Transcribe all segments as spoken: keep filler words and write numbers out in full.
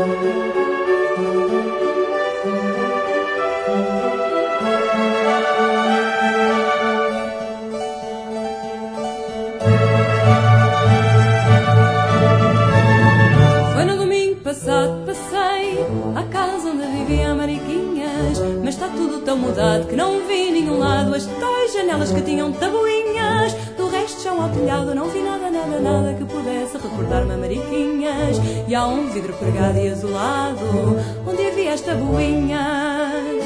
Passei à casa onde vivia Mariquinhas, mas está tudo tão mudado que não vi nenhum lado as tais janelas que tinham tabuinhas. Do resto, chão ao telhado, não vi nada, nada, nada que pudesse recordar-me a Mariquinhas. E há um vidro pregado e azulado onde havia as tabuinhas.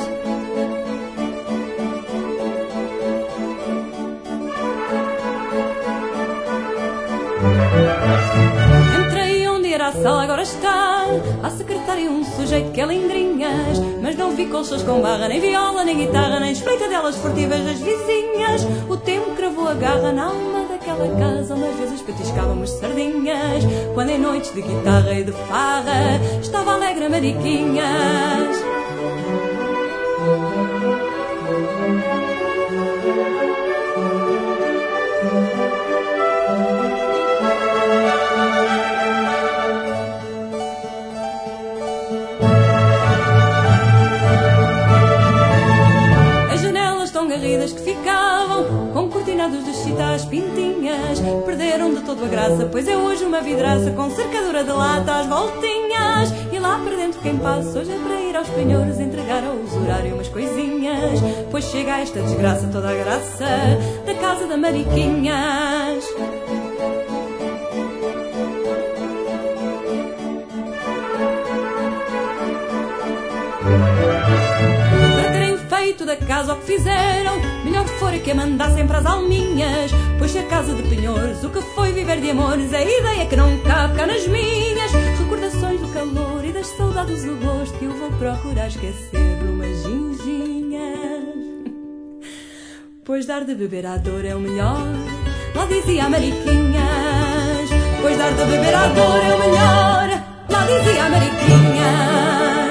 Entrei onde era a sala, agora está a secretária um sujeito que é lindrinhas, mas não vi colchas com barra, nem viola, nem guitarra, nem espreitadelas furtivas das vizinhas. O tempo cravou a garra na alma daquela casa onde às vezes petiscávamos sardinhas, quando em noites de guitarra e de farra estava alegre a Mariquinhas. Que ficavam com cortinados de chita às pintinhas perderam de todo a graça, pois é hoje uma vidraça com cercadura de lata às voltinhas. E lá para dentro quem passa hoje é para ir aos penhores entregar ao usurário umas coisinhas, pois chega a esta desgraça toda a graça da casa da Mariquinhas. Da casa o que fizeram, melhor fora que a mandassem para as alminhas, pois se a casa de penhores o que foi viver de amores é a ideia que não cabe cá nas minhas. Recordações do calor e das saudades do gosto que eu vou procurar esquecer numas ginginhas, pois dar de beber à dor é o melhor, lá dizia a Mariquinhas. Pois dar de beber à dor é o melhor, lá dizia a Mariquinhas.